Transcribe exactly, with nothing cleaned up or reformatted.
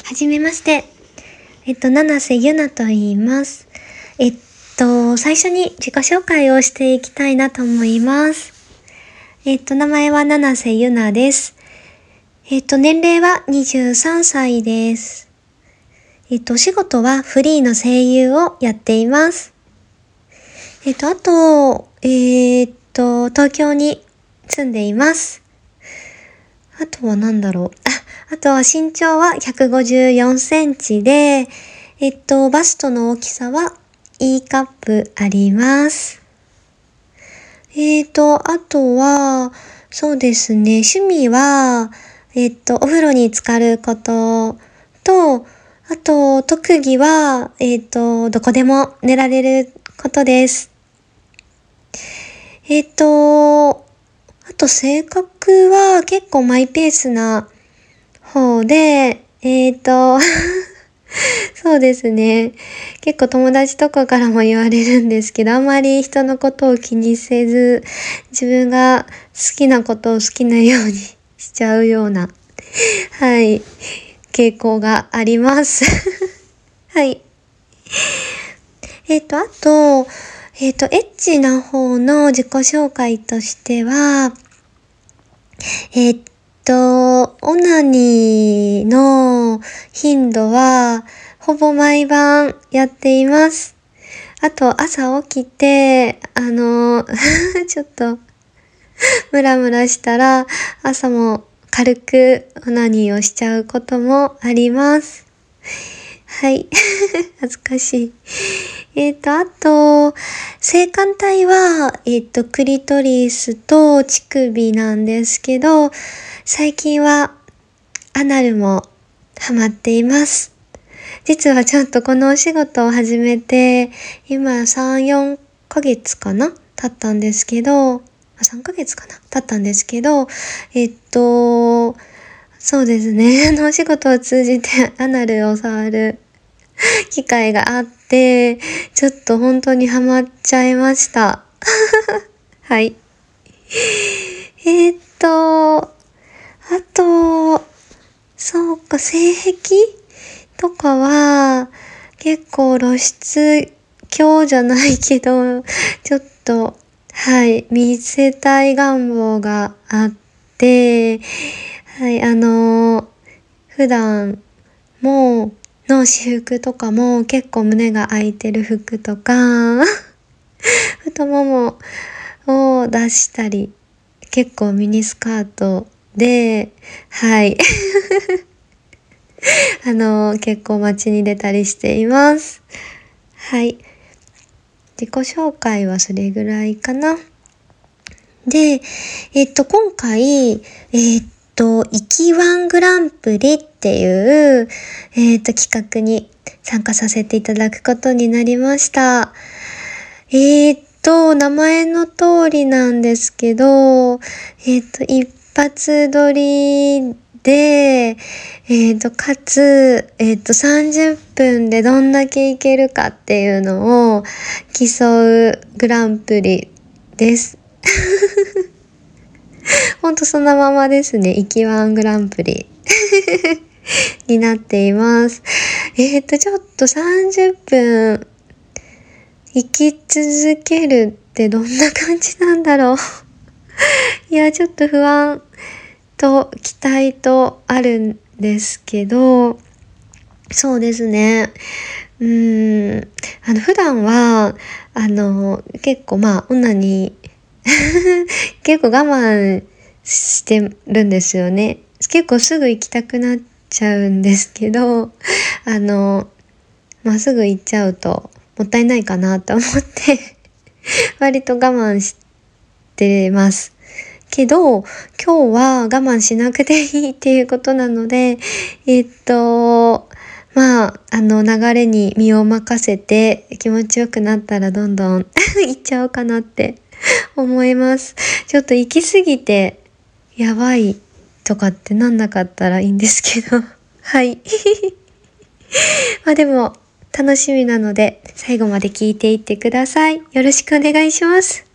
はじめまして。えっと、七瀬ゆなと言います。えっと、最初に自己紹介をしていきたいなと思います。えっと、名前は七瀬ゆなです。えっと、年齢はにじゅうさんさいです。えっと、お仕事はフリーの声優をやっています。えっと、あと、えー、っと、東京に住んでいます。あとは何だろう。あ、あとは身長はひゃくごじゅうよんセンチで、えっと、バストの大きさは E カップあります。えっと、あとは、そうですね、趣味は、えっと、お風呂に浸かることと、あと、特技は、えっと、どこでも寝られることです。えっと、あと性格は結構マイペースな方で、えっと、そうですね。結構友達とかからも言われるんですけど、あんまり人のことを気にせず、自分が好きなことを好きなようにしちゃうような、はい、傾向があります。はい。えっと、あと、えっと、エッチな方の自己紹介としては、えっと、オナニーの頻度は、ほぼ毎晩やっています。あと、朝起きて、あの、ちょっと、ムラムラしたら、朝も軽くオナニーをしちゃうこともあります。はい。恥ずかしい。えっと、あと、性感帯は、えっと、クリトリスと乳首なんですけど、最近はアナルもハマっています。実はちょっとこのお仕事を始めて、今さん、よんかげつかな経ったんですけど、さんかげつかな経ったんですけど、えっと、そうですね。あのお仕事を通じてアナルを触る機会があって、ちょっと本当にハマっちゃいました。はい。えー、っと、あと、そうか、性癖とかは、結構露出狂じゃないけど、ちょっと、はい、見せたい願望があって、はい、あのー、普段も、の私服とかも結構胸が開いてる服とか、太ももを出したり、結構ミニスカートで、はい。あの、結構街に出たりしています。はい。自己紹介はそれぐらいかな。で、えっと、今回、えっと、イキワングランプリっていう、えっと、企画に参加させていただくことになりました。えっと、名前の通りなんですけど、えっと、一発撮りで、えっと、かつ、えっと、さんじゅっぷんでどんだけいけるかっていうのを競うグランプリです。ほんとそのままですね。イキワングランプリになっています。えっと、ちょっとさんじゅっぷん生き続けるってどんな感じなんだろういや、ちょっと不安と期待とあるんですけど、そうですね。うーん、あの、普段は、あの、結構まあ、女に結構我慢してるんですよね。結構すぐ行きたくなっちゃうんですけど、あの、まあ、すぐ行っちゃうともったいないかなと思って割と我慢してます。けど、今日は我慢しなくていいっていうことなので、えっと、まあ、あの流れに身を任せて気持ちよくなったらどんどん行っちゃおうかなって思います。ちょっと行き過ぎてやばいとかってなんなかったらいいんですけど。はい。まあでも楽しみなので最後まで聞いていってください。よろしくお願いします。